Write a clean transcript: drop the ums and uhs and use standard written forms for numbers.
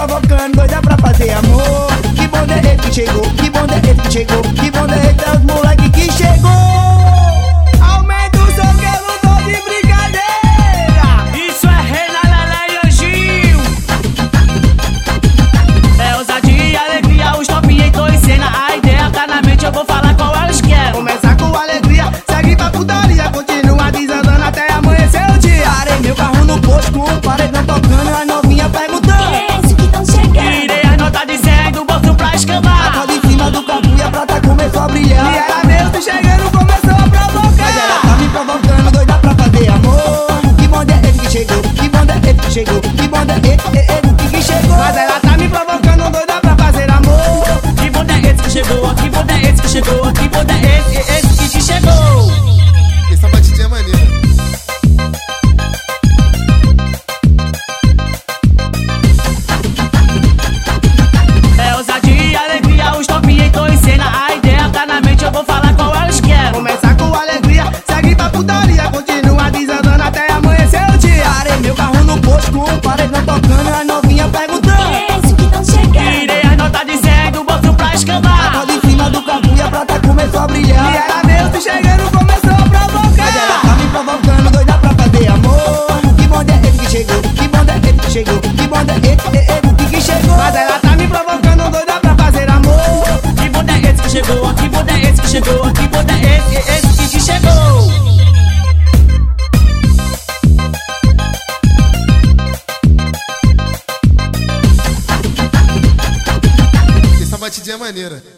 provocando, doida pra fazer amor. Que bonde é esse que chegou, que bonde é esse que chegou, que bonde é esse, é os moleque que chegou. Aumenta o som que eu não tô de brincadeira. Isso é Reina, Lelé e Anjinho. É ousadia e alegria, os top entrou em cena. A ideia tá na mente, eu vou falar qual elas querem. Começa com alegria, segue pra putaria, continua desandando até amanhecer o dia. Parei meu carro no posto com o paredão tocando, a novinha perguntando: esse que tão chegando? Tirei as notas dizendo, bolso pra escambar. a corda em cima do capu e a prata começou a brilhar. E era mesmo chegando, começou a provocar. Mas ela tá me provocando, doida pra fazer amor. Que bonde é esse que chegou, que bonde é esse que chegou, que bonde é esse que chegou. Mas ela tá me provocando, doida pra fazer amor. Que bonde é esse que chegou, que bonde é esse que chegou, que bonde é esse que te chegou. Essa batidinha é maneira. É ousadia e alegria, os top entrou em cena. A ideia tá na mente, eu vou falar qual elas querem. Começa com alegria, segue pra putaria, continua desandando até amanhecer o dia. Parei meu carro no posto com o paredão tocando, a novinha perguntando: esse que tão chegando? Tirei as notas dizendo, bolso pra a escambar. corda em cima do capu e a prata começou a brilhar. E era mesmo chegando, começou a provocar. Mas ela tá me provocando, doida pra fazer amor. Que bonde é esse que chegou, que bonde é esse que chegou, que bonde é esse que chegou. Mas ela tá me provocando, doida pra fazer amor. Que bonde é esse que chegou, que bonde é esse que chegou, que bonde é esse que te chegou. Essa batidinha é maneira.